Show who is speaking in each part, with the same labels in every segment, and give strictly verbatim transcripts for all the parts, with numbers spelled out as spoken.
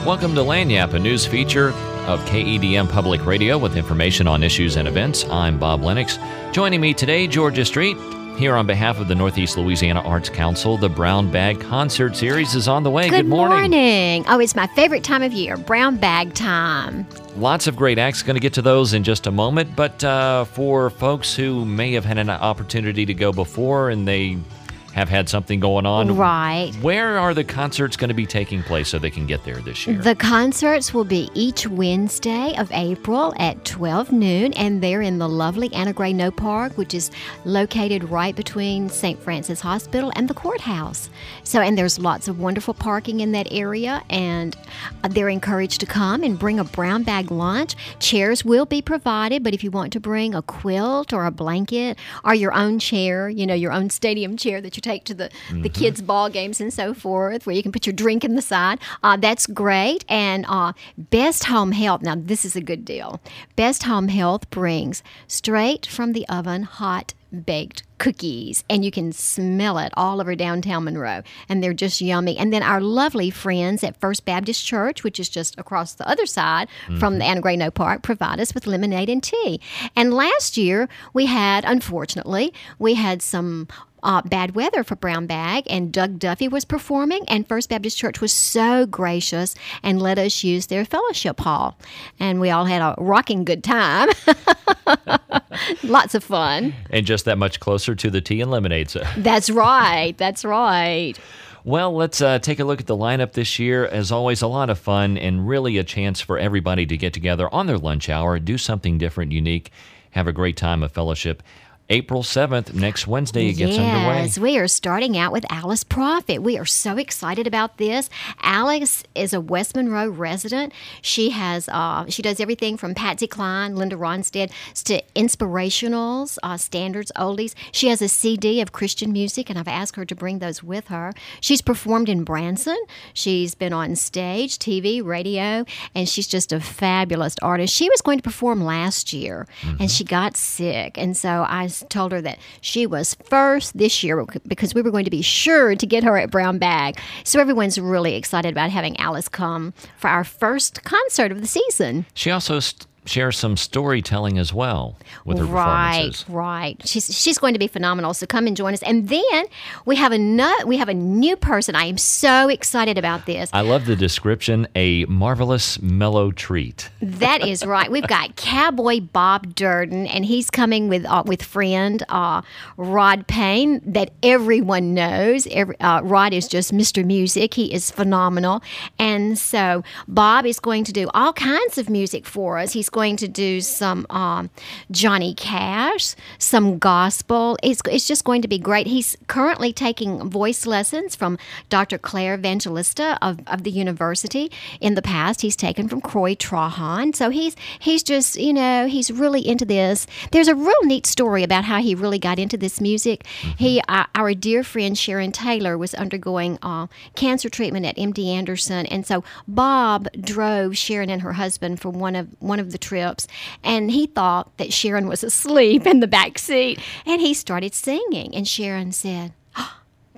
Speaker 1: Welcome to Lagniappe, a news feature of K E D M Public Radio with information on issues and events. I'm Bob Lennox. Joining me today, Georgia Street. Here on behalf of the Northeast Louisiana Arts Council, the Brown Bag Concert Series is on the way.
Speaker 2: Good,
Speaker 1: Good morning.
Speaker 2: morning. Oh, it's my favorite time of year, brown bag time.
Speaker 1: Lots of great acts. Going to get to those in just a moment. But uh, for folks who may have had an opportunity to go before and they have had something going on.
Speaker 2: Right.
Speaker 1: Where are the concerts going to be taking place so they can get there this year?
Speaker 2: The concerts will be each Wednesday of April at twelve noon, and they're in the lovely Anna Gray No Park, which is located right between Saint Francis Hospital and the courthouse. So, and there's lots of wonderful parking in that area, and they're encouraged to come and bring a brown bag lunch. Chairs will be provided, but if you want to bring a quilt or a blanket or your own chair, you know, your own stadium chair that you take to the, mm-hmm. the kids' ball games and so forth, where you can put your drink in the side. Uh, that's great. And uh, Best Home Health, now this is a good deal. Best Home Health brings straight from the oven hot baked cookies, and you can smell it all over downtown Monroe, and they're just yummy. And then our lovely friends at First Baptist Church, which is just across the other side mm-hmm. from the Anna Gray No Park, provide us with lemonade and tea. And last year we had, unfortunately, we had some Uh, bad weather for Brown Bag, and Doug Duffy was performing, and First Baptist Church was so gracious and let us use their fellowship hall, and we all had a rocking good time. Lots of fun.
Speaker 1: And just that much closer to the tea and lemonade. So.
Speaker 2: That's right. That's right.
Speaker 1: Well, let's uh, take a look at the lineup this year. As always, a lot of fun and really a chance for everybody to get together on their lunch hour, do something different, unique, have a great time of fellowship. April seventh, next Wednesday, it gets
Speaker 2: yes,
Speaker 1: underway.
Speaker 2: Yes, we are starting out with Alice Prophet. We are so excited about this. Alice is a West Monroe resident. She has uh, she does everything from Patsy Cline, Linda Ronstadt, to inspirationals, uh, standards, oldies. She has a C D of Christian music, and I've asked her to bring those with her. She's performed in Branson. She's been on stage, T V, radio, and she's just a fabulous artist. She was going to perform last year, mm-hmm. and she got sick, and so I told her that she was first this year because we were going to be sure to get her at Brown Bag. So everyone's really excited about having Alice come for our first concert of the season.
Speaker 1: She also st- shares some storytelling as well with her
Speaker 2: right,
Speaker 1: performances.
Speaker 2: Right, right. She's she's going to be phenomenal. So come and join us. And then we have a no, we have a new person. I am so excited about this.
Speaker 1: I love the description. A marvelous mellow treat.
Speaker 2: That is right. We've got Cowboy Bob Durden, and he's coming with uh, with friend uh, Rod Payne, that everyone knows. Every, uh, Rod is just Mister Music. He is phenomenal. And so Bob is going to do all kinds of music for us. He's going to do some um, Johnny Cash, some gospel. It's, it's just going to be great. He's currently taking voice lessons from Doctor Claire Evangelista of, of the university. In the past, he's taken from Croy Trahan. So he's he's just, you know, he's really into this. There's a real neat story about how he really got into this music. Mm-hmm. He, uh, our dear friend Sharon Taylor was undergoing uh, cancer treatment at M D Anderson, and so Bob drove Sharon and her husband for one of one of the trips, and he thought that Sharon was asleep in the back seat, and he started singing, and Sharon said, oh,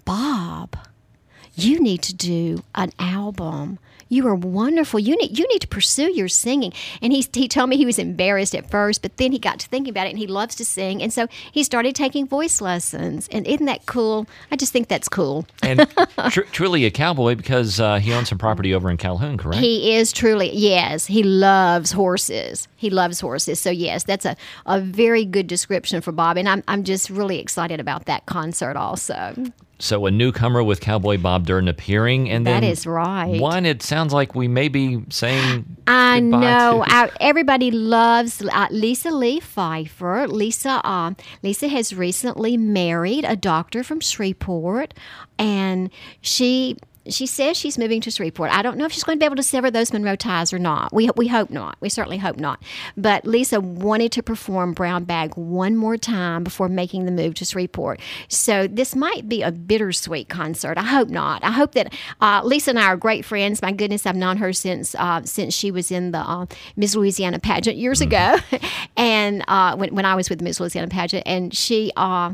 Speaker 2: Bob, you need to do an album. You are wonderful. You need you need to pursue your singing. And he he told me he was embarrassed at first, but then he got to thinking about it, and he loves to sing. And so he started taking voice lessons. And isn't that cool? I just think that's cool.
Speaker 1: And tr- truly a cowboy, because uh, he owns some property over in Calhoun, correct?
Speaker 2: He is truly, yes. He loves horses. He loves horses. So, yes, that's a, a very good description for Bob. And I'm I'm just really excited about that concert also.
Speaker 1: So a newcomer with Cowboy Bob Durden appearing, and then
Speaker 2: that is right.
Speaker 1: One, it sounds like we may be saying
Speaker 2: I
Speaker 1: goodbye
Speaker 2: know.
Speaker 1: to.
Speaker 2: Our, everybody loves uh, Lisa Lee Pfeiffer. Lisa, uh, Lisa has recently married a doctor from Shreveport, and she. She says she's moving to Shreveport. I don't know if she's going to be able to sever those Monroe ties or not. We we hope not. We certainly hope not. But Lisa wanted to perform Brown Bag one more time before making the move to Shreveport. So this might be a bittersweet concert. I hope not. I hope that uh, Lisa and I are great friends. My goodness, I've known her since uh, since she was in the uh, Miss Louisiana pageant years ago, and uh, when when I was with the Miss Louisiana pageant, and she. Uh,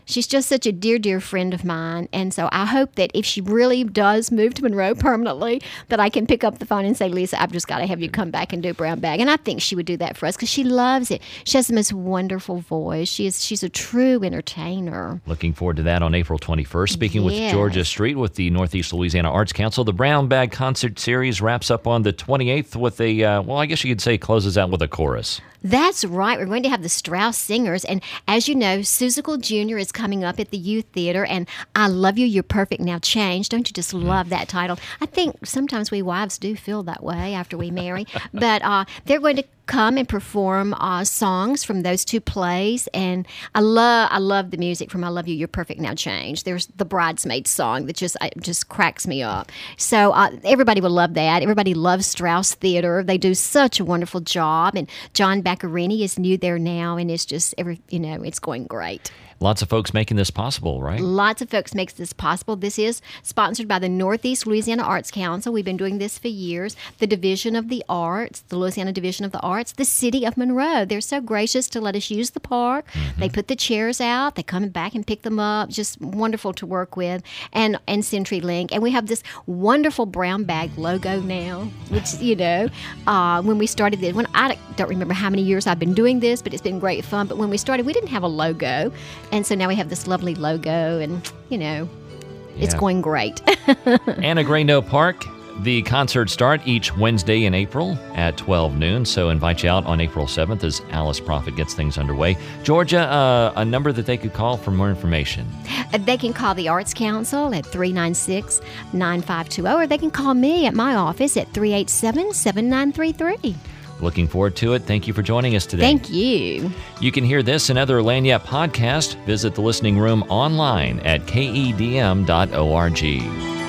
Speaker 2: she's just such a dear, dear friend of mine. And so I hope that if she really does move to Monroe permanently, that I can pick up the phone and say, Lisa, I've just got to have you come back and do Brown Bag. And I think she would do that for us because she loves it. She has the most wonderful voice. She is, she's a true entertainer.
Speaker 1: Looking forward to that on April twenty-first. Speaking
Speaker 2: Yes.
Speaker 1: with Georgia Street with the Northeast Louisiana Arts Council, the Brown Bag Concert Series wraps up on the twenty-eighth with a, uh, well, I guess you could say closes out with a chorus.
Speaker 2: That's right. We're going to have the Strauss Singers. And as you know, Seussical Junior is coming up at the Youth Theater. And I Love You, You're Perfect, Now Change. Don't you just love that title? I think sometimes we wives do feel that way after we marry. But uh, they're going to come and perform uh, songs from those two plays. And I love I love the music from I Love You, You're Perfect, Now Change. There's the Bridesmaid song that just uh, just cracks me up. So uh, everybody will love that. Everybody loves Strauss Theater. They do such a wonderful job. And John Baccarini is new there now, and it's just, every you know, it's going great.
Speaker 1: Lots of folks making this possible, right?
Speaker 2: Lots of folks makes this possible. This is sponsored by the Northeast Louisiana Arts Council. We've been doing this for years. The Division of the Arts, the Louisiana Division of the Arts, the City of Monroe. They're so gracious to let us use the park. Mm-hmm. They put the chairs out. They come back and pick them up. Just wonderful to work with. And and CenturyLink. And we have this wonderful Brown Bag logo now, which, you know, uh, when we started this, when I don't remember how many years I've been doing this, but it's been great fun. But when we started, we didn't have a logo. And so now we have this lovely logo, and, you know, it's
Speaker 1: Yeah.
Speaker 2: going great.
Speaker 1: Anna Grayno Park. The concerts start each Wednesday in April at twelve noon, so invite you out on April seventh as Alice Prophet gets things underway. Georgia, uh, a number that they could call for more information.
Speaker 2: They can call the Arts Council at three nine six, nine five two zero, or they can call me at my office at three eight seven, seven nine three three.
Speaker 1: Looking forward to it. Thank you for joining us today.
Speaker 2: Thank you.
Speaker 1: You can hear this and other Lagniappe podcasts. Visit the listening room online at K E D M dot org.